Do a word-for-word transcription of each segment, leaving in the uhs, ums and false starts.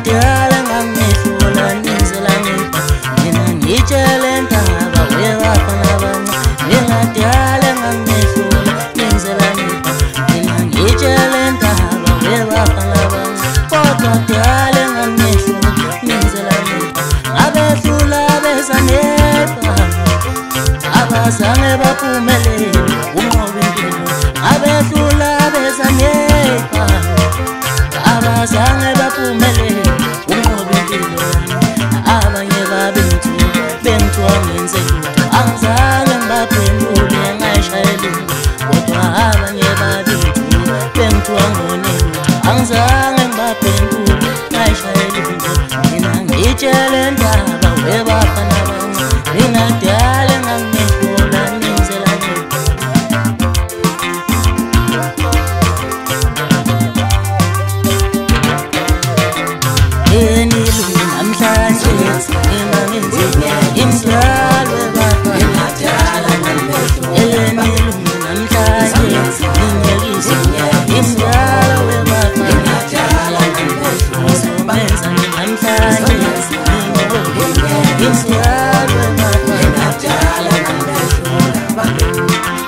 ngingadala ngangihlula nizela ngiba mina ngitshele ndaba webafana bami ngingadala ngangihlula nizela ngiba mina ngitshele ndaba webafana bami kodwa dala ngangihlula nizela ngiba abehlula besaneba abazange baphumelele unqobe impilo abehlula besaneba abazange baphumelele unqobe impilo abanye babentu bentwa ngenze lutho angizange ngibaphendule ngayishayela kodwa abanye babentu bentwa ngone lutho angizange ngibaphendule ngayishayela mina ngitshele ndaba webafana bami ngingadala ngangihlula nizela ngiba enilungu namhlanje ngingangenzile imidlalo webafana ngingadala ngangihlula enilungu namhlanje ngingekise imidlalo webafana ngingadala ngangihlula somenza namhlanje imidlalo webafana ngingadala ngangihlula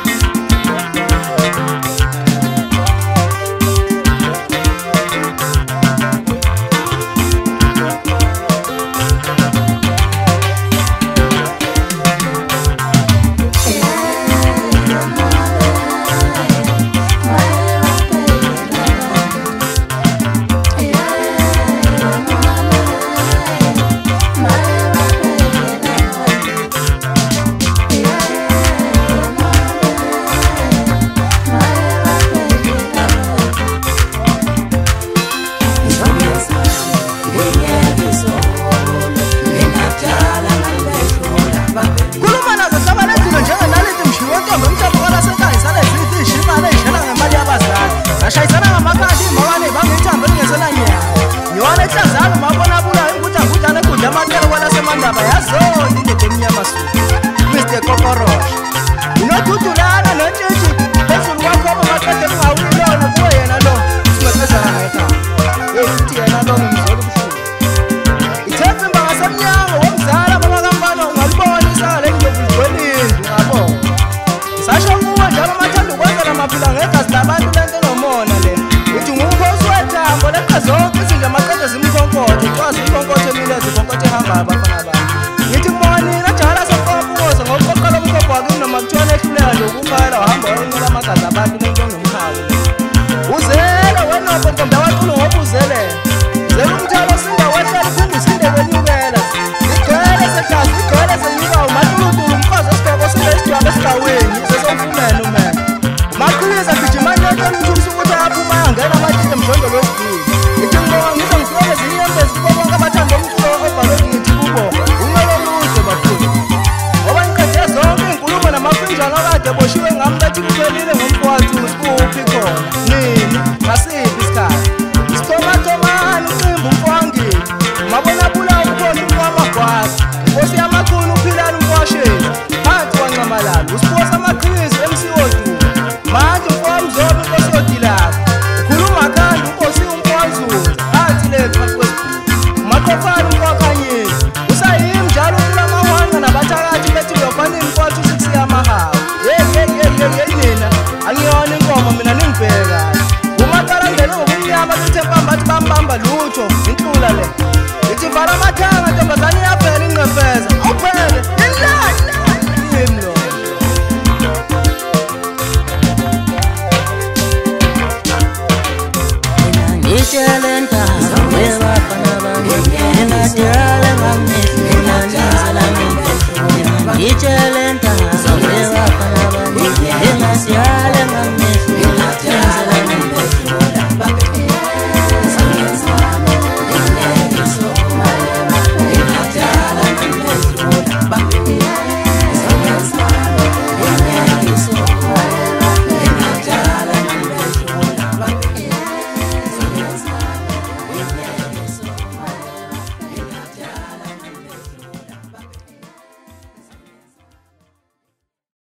ngitshele ndaba webafana bami ngingadala ngangihlula nizela ngiba ngitshele